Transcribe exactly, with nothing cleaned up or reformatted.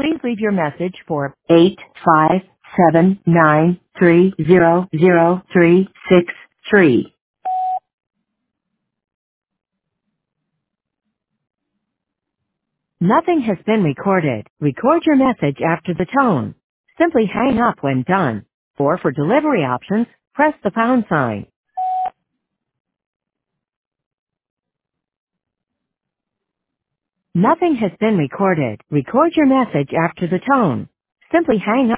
Please leave your message for eight five seven nine three zero zero three six three. Nothing has been recorded. Record your message after the tone. Simply hang up when done. Or for delivery options, press the pound sign. Nothing has been recorded. Record your message after the tone. Simply hang up.